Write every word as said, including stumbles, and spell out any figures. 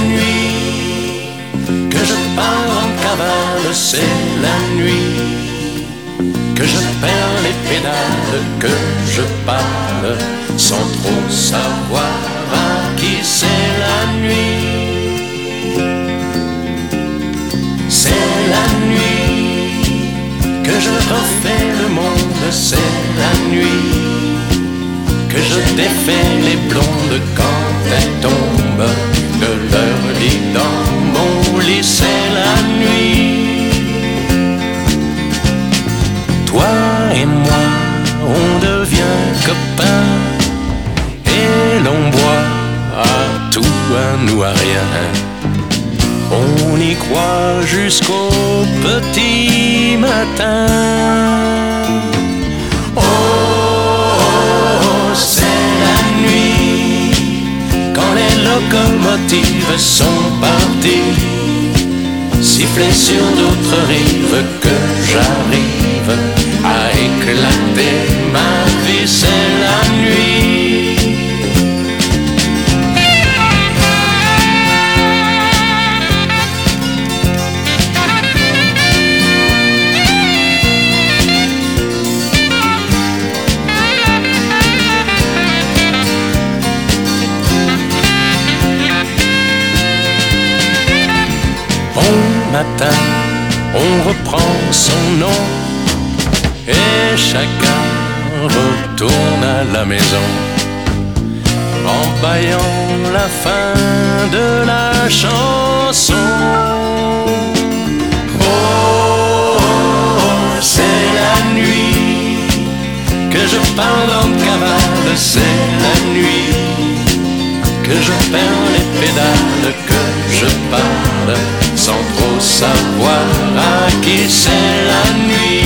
nuit que je pars en cavale, c'est la nuit que je perds les pédales, que je parle sans trop savoir à qui c'est la nuit. C'est la nuit que je refais le monde, c'est la nuit que je défais les blondes quand elles tombent de leur lit dans mon lit, c'est la nuit. Toi et moi, on devient copains et l'on boit à tout, à nous, à rien. On y croit jusqu'au petit matin. Oh, oh, c'est la nuit quand les locomotives sont parties, siffler sur d'autres rives, que j'arrive à éclater ma vie, c'est la nuit. Matin, on reprend son nom et chacun retourne à la maison en bâillant la fin de la chanson. Oh, oh, c'est la nuit que je parle en cavale, c'est la nuit que je perds les pédales, que je parle sans trop savoir à qui c'est la nuit.